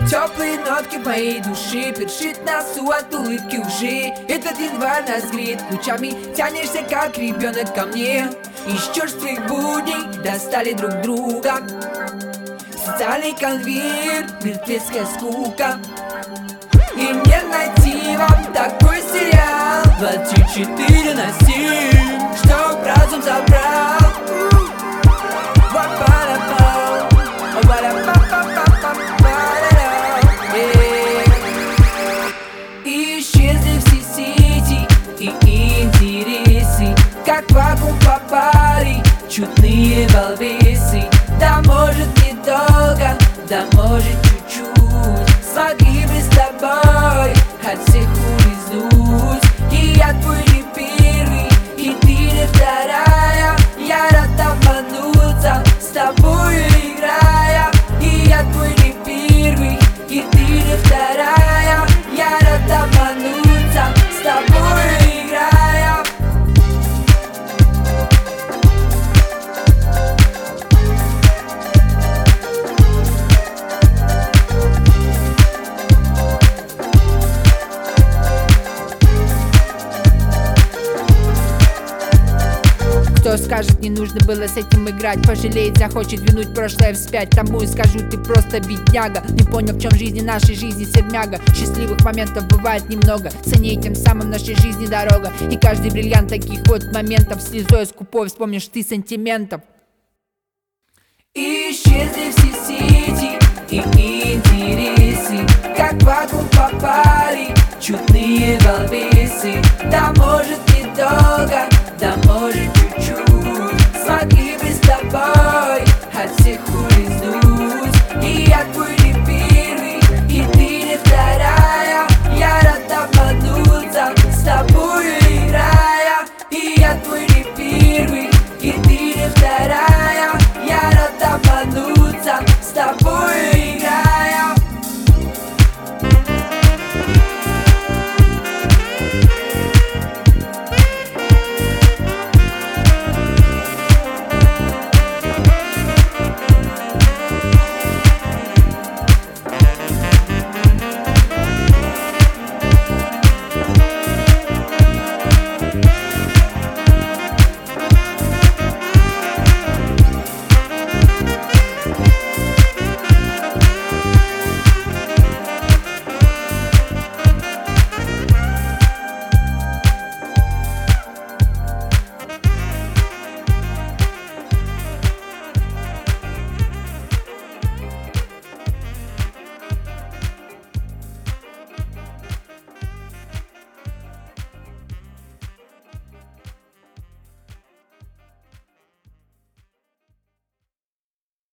Теплые нотки в моей души, першит носу от улыбки лжи. Этот январь нас греет лучами, тянешься как ребенок ко мне. Из черствых будней достали друг друга. Социальный конверт, мертвецкая скука. И не найти вам такой сериал 24 на 7, чтоб разум забрал. Исчезли все сети и интересы, как в вакуум попали чудные балбесы. Да может недолго, да может чуть-чуть, смогли бы с тобой от всех улизнуть. И я твой не первый, и ты не вторая. Я рад обмануться, с тобою играя. И я твой не первый, и ты не вторая. Я рад обмануться, с тобою играя. Кто скажет, не нужно было с этим играть? Пожалеет, захочет вернуть прошлое вспять. Тому и скажу, ты просто бедняга. Не понял, в чем жизни нашей жизни сермяга. Счастливых моментов бывает немного, цени тем самым нашей жизни дорога. И каждый бриллиант таких вот моментов слезой скупой вспомнишь ты сантиментов. Исчезли все сети